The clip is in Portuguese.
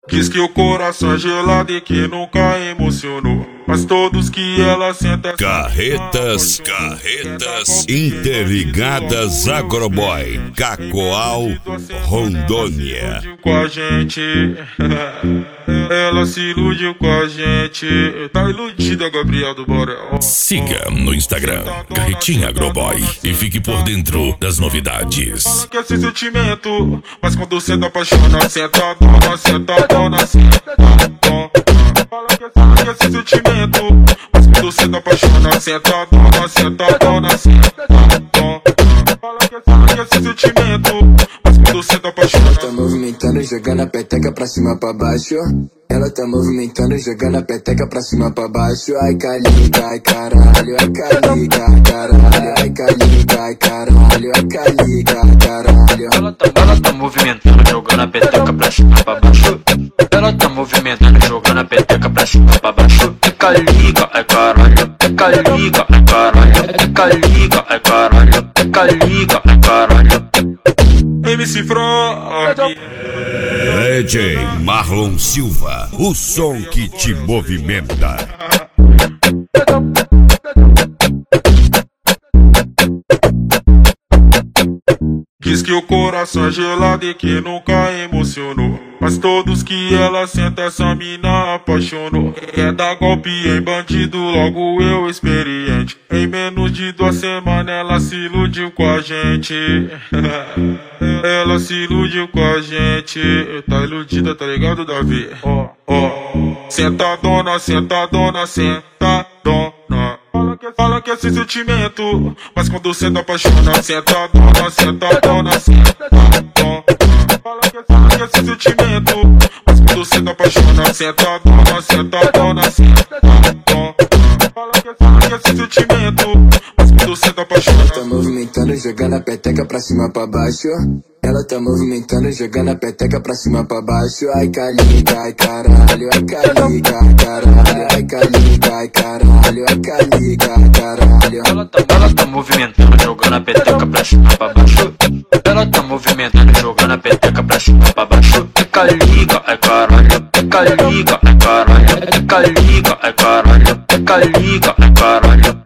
Diz que o coração é gelado e que nunca emocionou, mas todos que ela senta... Carretas Interligadas Agroboy, Cacoal, Rondônia. Com a gente, ela se iludiu com a gente. Tá iludida, Gabriel do Borel. Siga no Instagram, Carretinha Agroboy, e fique por dentro das novidades. Fala que é esse sentimento, mas quando cê tá apaixona, sentadona, sentadona, sentadona. Fala que é esse sentimento, mas quando cê tá apaixona, sentadona, sentadona, sentadona. Fala que é esse sentimento, mas quando cê tá apaixona. Ela tá movimentando, jogando a peteca pra cima pra baixo. Ela tá movimentando, jogando a peteca pra cima pra baixo. Ai caliga, ai caralho, ai caliga, caralho, ai caliga, ai caralho, ai caliga, caralho. Ela tá movimentando, jogando a peteca pra cima pra baixo. Ela tá movimentando, jogando a peteca pra cima pra baixo. Ai caliga, ai caralho, ai caliga, ai caralho, ai caliga, ai caralho, ai caliga, ai caralho. MC Frog, DJ Marlon Silva, o som que te movimenta. diz que o coração é gelado e que nunca emocionou, mas todos que ela senta essa mina apaixonou. Quer dar golpe em bandido, logo eu experiente. Em menos de 2 semanas ela se iludiu com a gente. Ela se iludiu com a gente. Tá iludida, tá ligado, Davi? Sentadona, sentadona, sentadona. Fala que é esse sentimento, mas quando cê tá apaixona, sentadona, sentadona, sentadona. Fala que é esse sentimento, mas quando cê tá apaixona, sentadona, sentadona, sentadona. Fala que é esse sentimento, mas quando cê tá apaixona. Ela tá movimentando, jogando a peteca pra cima pra baixo. Ela tá movimentando, jogando a peteca pra cima pra baixo. Ai caliga, ai caralho, ai caliga, caralho, ai caliga, ai caralho, ai caliga, caralho. Ela tá movimentando, jogando a peteca pra cima pra baixo. Ela tá movimentando, jogando a peteca pra cima pra baixo. Ai caliga, ai caralho, ai caliga, ai caralho, ai caliga, ai caralho, ai caliga, ai caralho.